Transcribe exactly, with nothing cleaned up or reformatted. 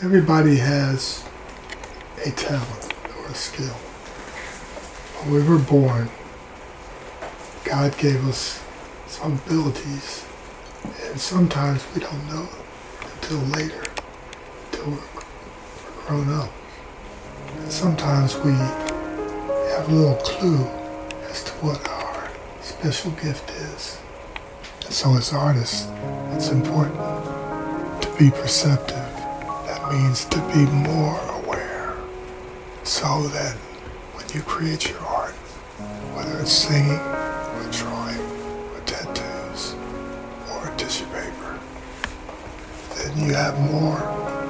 Everybody has a talent or a skill. When we were born, God gave us some abilities, and sometimes we don't know until later, until we're grown up. And sometimes we have a little clue as to what our special gift is. And so as artists, it's important to be perceptive. That means to be more aware, so that when you create your art, whether it's singing, or drawing, or tattoos, or tissue paper, then you have more